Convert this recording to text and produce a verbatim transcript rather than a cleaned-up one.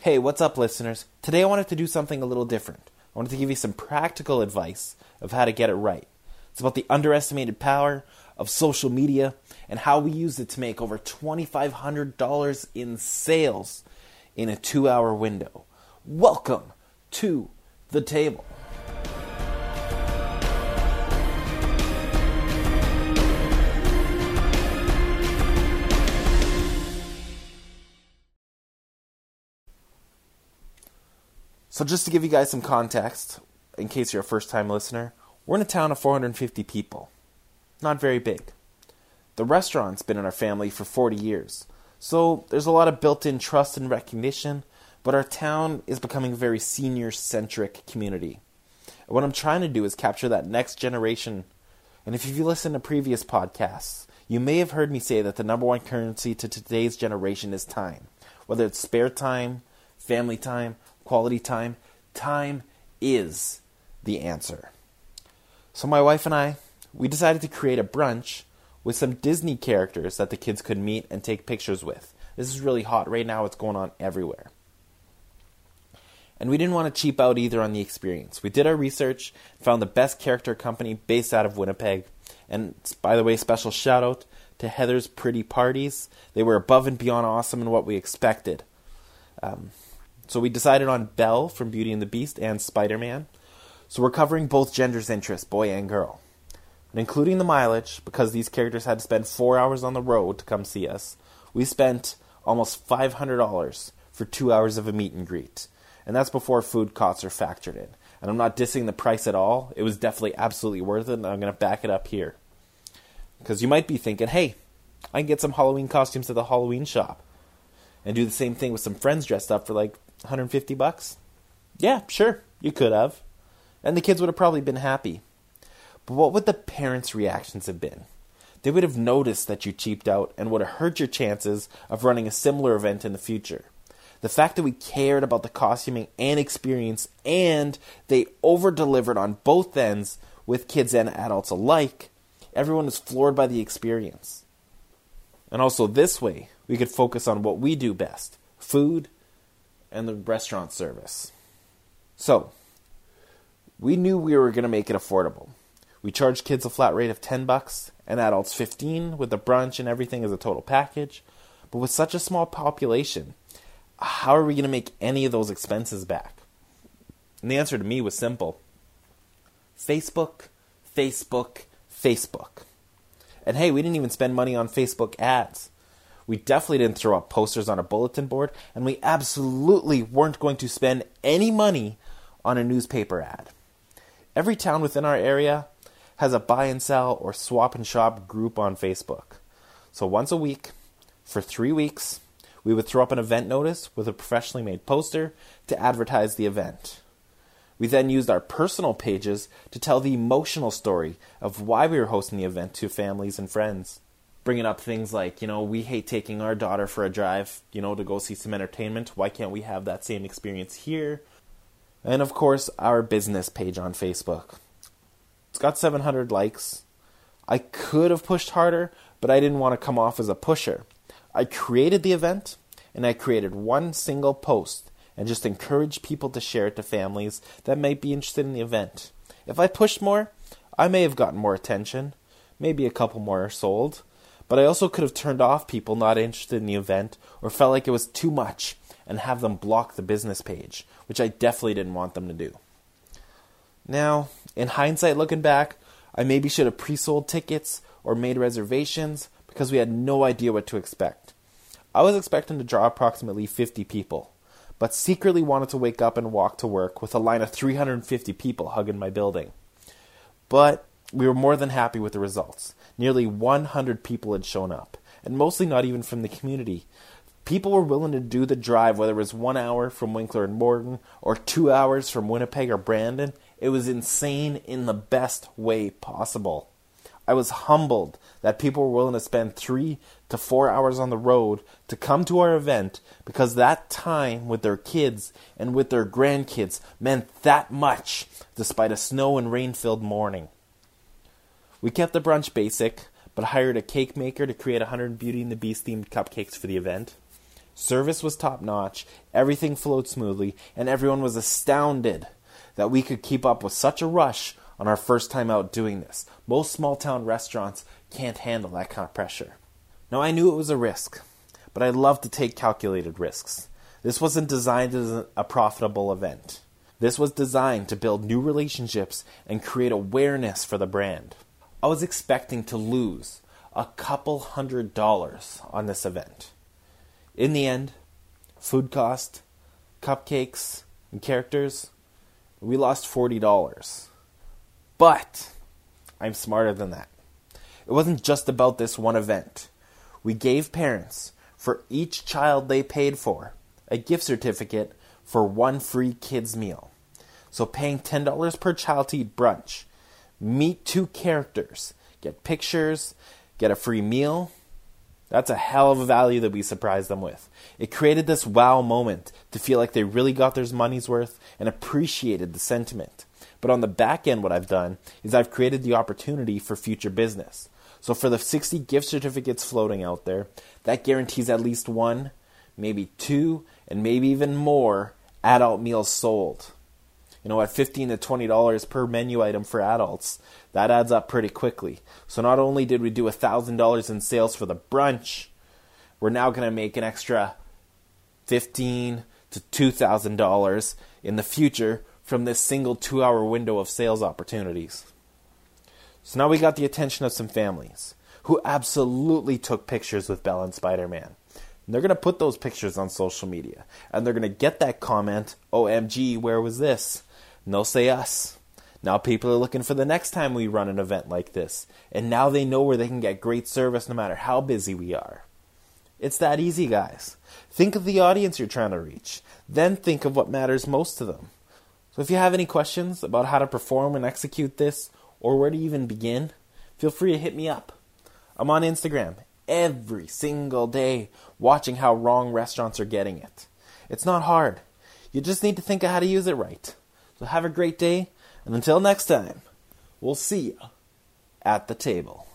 Hey, what's up, listeners? Today I wanted to do something a little different. I wanted to give you some practical advice of how to get it right. It's about the underestimated power of social media and how we used it to make over twenty-five hundred dollars in sales in a two-hour window. Welcome to the table. So just to give you guys some context, in case you're a first-time listener, we're in a town of four hundred fifty people. Not very big. The restaurant's been in our family for forty years, so there's a lot of built-in trust and recognition, but our town is becoming a very senior-centric community. And what I'm trying to do is capture that next generation. And if you listen to previous podcasts, you may have heard me say that the number one currency to today's generation is time. Whether it's spare time, family time, quality time, time is the answer. So my wife and I, we decided to create a brunch with some Disney characters that the kids could meet and take pictures with. This is really hot right now. It's going on everywhere. And we didn't want to cheap out either on the experience. We did our research, found the best character company based out of Winnipeg. And by the way, special shout out to Heather's Pretty Parties. They were above and beyond awesome in what we expected. Um... So we decided on Belle from Beauty and the Beast and Spider-Man. So we're covering both genders' interests, boy and girl. And including the mileage, because these characters had to spend four hours on the road to come see us, we spent almost five hundred dollars for two hours of a meet and greet. And that's before food costs are factored in. And I'm not dissing the price at all. It was definitely absolutely worth it, and I'm going to back it up here. Because you might be thinking, hey, I can get some Halloween costumes at the Halloween shop. And do the same thing with some friends dressed up for like one hundred fifty bucks? Yeah, sure, you could have. And the kids would have probably been happy. But what would the parents' reactions have been? They would have noticed that you cheaped out and would have hurt your chances of running a similar event in the future. The fact that we cared about the costuming and experience, and they over-delivered on both ends with kids and adults alike, everyone was floored by the experience. And also this way, we could focus on what we do best, food and the restaurant service. So, we knew we were going to make it affordable. We charged kids a flat rate of ten bucks and adults fifteen with the brunch and everything as a total package. But with such a small population, how are we going to make any of those expenses back? And the answer to me was simple. Facebook, Facebook, Facebook. And hey, we didn't even spend money on Facebook ads. We definitely didn't throw up posters on a bulletin board, and we absolutely weren't going to spend any money on a newspaper ad. Every town within our area has a buy and sell or swap and shop group on Facebook. So once a week, for three weeks, we would throw up an event notice with a professionally made poster to advertise the event. We then used our personal pages to tell the emotional story of why we were hosting the event to families and friends. Bringing up things like, you know, we hate taking our daughter for a drive, you know, to go see some entertainment. Why can't we have that same experience here? And of course, our business page on Facebook. It's got seven hundred likes. I could have pushed harder, but I didn't want to come off as a pusher. I created the event, and I created one single post, and just encouraged people to share it to families that might be interested in the event. If I pushed more, I may have gotten more attention, maybe a couple more sold. But I also could have turned off people not interested in the event or felt like it was too much and have them block the business page, which I definitely didn't want them to do. Now, in hindsight looking back, I maybe should have pre-sold tickets or made reservations because we had no idea what to expect. I was expecting to draw approximately fifty people, but secretly wanted to wake up and walk to work with a line of three hundred fifty people hugging my building. But we were more than happy with the results. Nearly one hundred people had shown up, and mostly not even from the community. People were willing to do the drive, whether it was one hour from Winkler and Morton or two hours from Winnipeg or Brandon. It was insane in the best way possible. I was humbled that people were willing to spend three to four hours on the road to come to our event because that time with their kids and with their grandkids meant that much despite a snow and rain-filled morning. We kept the brunch basic, but hired a cake maker to create one hundred Beauty and the Beast themed cupcakes for the event. Service was top-notch, everything flowed smoothly, and everyone was astounded that we could keep up with such a rush on our first time out doing this. Most small-town restaurants can't handle that kind of pressure. Now, I knew it was a risk, but I love to take calculated risks. This wasn't designed as a profitable event. This was designed to build new relationships and create awareness for the brand. I was expecting to lose a couple hundred dollars on this event. In the end, food cost, cupcakes, and characters, we lost forty dollars. But I'm smarter than that. It wasn't just about this one event. We gave parents, for each child they paid for, a gift certificate for one free kids meal. So paying ten dollars per child to eat brunch, meet two characters, get pictures, get a free meal, that's a hell of a value that we surprised them with. It created this wow moment to feel like they really got their money's worth and appreciated the sentiment. But on the back end, what I've done is I've created the opportunity for future business. So for the sixty gift certificates floating out there, that guarantees at least one, maybe two, and maybe even more adult meals sold. You know, at fifteen to twenty dollars per menu item for adults, that adds up pretty quickly. So not only did we do one thousand dollars in sales for the brunch, we're now going to make an extra fifteen to two thousand dollars in the future from this single two-hour window of sales opportunities. So now we got the attention of some families who absolutely took pictures with Belle and Spider-Man. And they're going to put those pictures on social media. And they're going to get that comment, O M G, where was this? And they'll say us. Now people are looking for the next time we run an event like this. And now they know where they can get great service no matter how busy we are. It's that easy, guys. Think of the audience you're trying to reach. Then think of what matters most to them. So if you have any questions about how to perform and execute this, or where to even begin, feel free to hit me up. I'm on Instagram every single day watching how wrong restaurants are getting it. It's not hard. You just need to think of how to use it right. So have a great day, and until next time, we'll see you at the table.